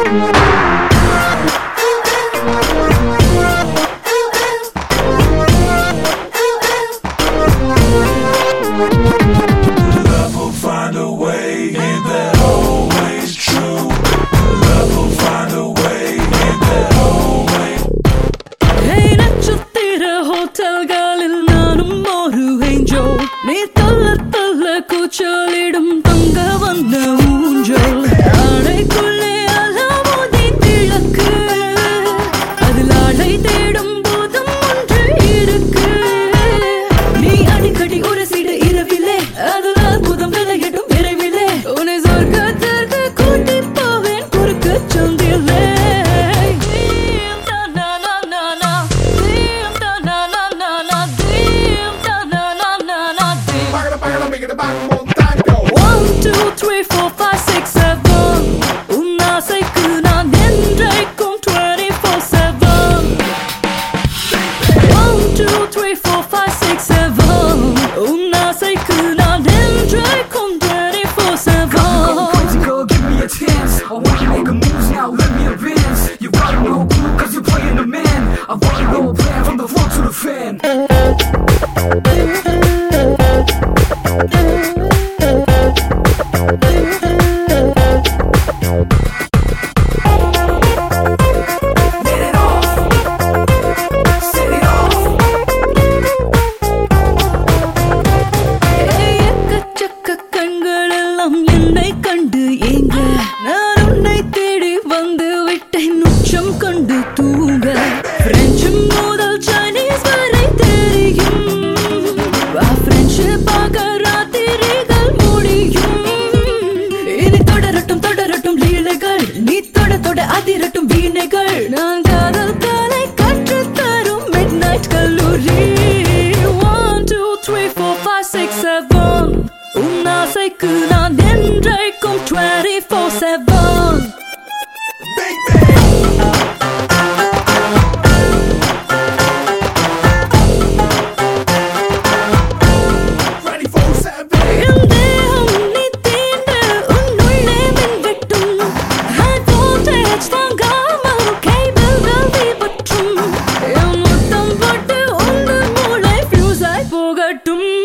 Love will find a way, ain't that always true? Love will find a way, ain't that always? Hey நட்சத்திர ஹோட்டல்களில் நானும் ஒரு angel. நீ தள்ள தள்ள கூச்சலிடும் தங்க வந்த ஊஞ்சல். அறைக்குள்ளே அலாவுதி கிழக்கு, அதில் ஆளை தேடும் போதும் ஒன்று இருக்கு. நீ அடிக்கடி உரசிட இரவிலே, அதில் அற்புதம் விளையட்டும் விரைவிலே. உன்னை சொர்க்கத்திற்கு கூட்டி போவேன் குறுக்கு சந்திலே. One, two, three, four, five, six, seven. உன் ஆசைக்கு நான் என்றைக்கும் 24/7. One, two, three, four, five, six, seven. உன் ஆசைக்கு நான் என்றைக்கும் 24/7. Crazy girl, give me a chance. I wanna make a move now, let me advance. You got no clue, cause you're playing the man. I want a little plan from the floor to the fan. Get it off, set it off. எக்கச்சக்க கண்களெல்லாம் என்னை கண்டு ஏங்க, நான் உன்னை தேடி வந்து விட்டேன் உச்சம் கண்டு தூங்க. பிரெஞ்சு முதல் சைனீஸ் வரை தெரியும், பிரெஞ்சு பார்க்க ராத்திரிகள் முடியும். இனி தொடரட்டும் தொடரட்டும் லீலைகள், நீ தொட தொட அதிரட்டும் வீணைகள். நான் காதல் கலை கற்றுத் தரும் midnight கல்லூரி. 1, 2, 3, 4, 5, 6, 7. உன் ஆசைக்கு நான் என்றைக்கும் 24/7. என் தேகம் நீ தீண்ட உன்னுள்ளே மின்வெட்டும். High voltage தாங்காமல் கேபிள்கள் தீப்பற்றும். என் முத்தம் பட்டு உங்கள் மூளை fuse ஆய் போகட்டும்.